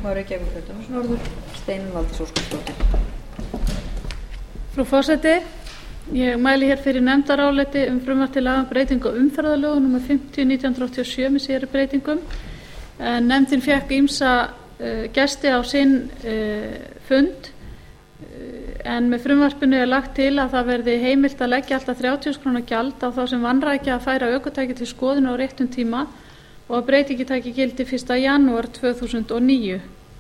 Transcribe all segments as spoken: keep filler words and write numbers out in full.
þingmaður Reykjavíkurkjördæmis norður, Steinunn Valdís Óskarsdóttir. Frú forseti, ég mæli hér fyrir nefndaráliti um frumvarp til laga um breytingu á umferðarlögum númer fimmtíu nítján hundruð áttatíu og sjö með síðari breytingum. En nefndin fékk ýmsa uh, gesti á sinn uh, fund, uh, en með frumvarpinu er lagt til að það verði heimilt að leggja alltaf þrjátíu þúsund króna gjald á þá sem vanrækja að færa ökutæki til skoðun á réttum tíma og að breytingi taki gildi fyrsta janúar tvö þúsund og níu.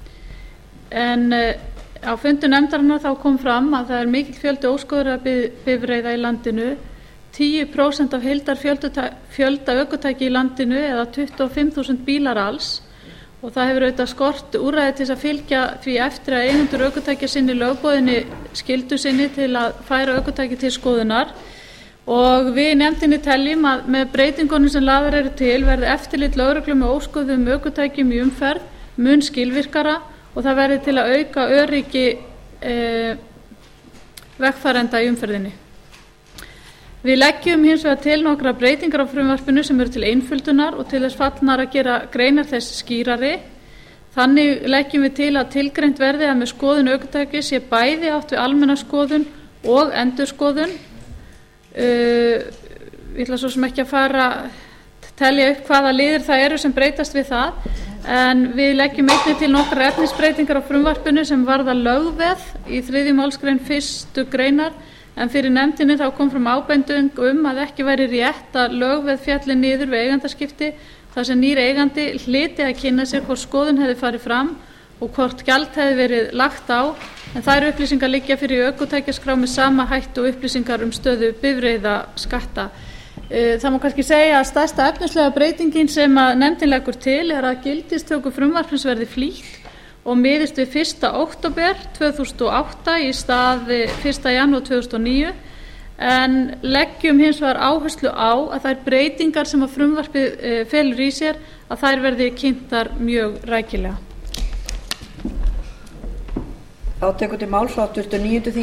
En uh, á fundi nefndarinnar þá kom fram að það er mikill fjöldi óskoðaðra bifreiða í landinu, tíu prósent af heildarfjölda ökutæki í landinu eða tuttugu og fimm þúsund bílar alls, og það hefur auðvitað skort úrræði til þess að fylgja því eftir að eigendur ökutækja sinni lögboðinni skyldu sinni til að færa ökutæki til skoðunar. Og við í nefndinni teljum að með breytingunum sem lagðar eru til verði eftirlit lögreglu með óskoðuðum ökutækjum í umferð mun skilvirkara og það verði til að auka öryggi eh, vegfarenda í umferðinni. Við leggjum hins vegar til nokkrar breytingar á frumvarpinu sem eru til einföldunar og til þess fallnar að gera greinar þess skýrari. Þannig leggjum við til að tilgreint verði að með skoðun ökutækis sé bæði átt við almenna skoðun og endurskoðun. Uh, ég ætla svo sem ekki að fara telja upp hvaða liðir það eru sem breytast við það, en við leggjum einnig til nokkrar efnisbreytingar á frumvarpinu sem varða lögveð í þriðju málsgrein fyrstu greinar, en fyrir nefndinni þá kom fram ábending um að ekki væri rétt að lögveð fjalli niður við eigendaskipti þar sem nýr eigandi hlyti að kynna sér hvort skoðun hefði farið fram og hvort gjald hefði verið lagt á, en þær upplýsingar liggja fyrir ökutækjaskrá með sama hætti og upplýsingar um stöðu bifreiðaskatta. Það má kannski segja að stærsta efnislega breytingin sem að nefndin leggur til er að gildistöku frumvarpsins verði flýtt og miðist við fyrsta október tvö þúsund og átta í stað fyrsta janúar tvö þúsund og níu, en leggjum hins vegar áherslu á að þær breytingar sem að frumvarpið felur í sér að þær verði kynntar mjög rækilega. Þá tekur til máls háttvirtur níundi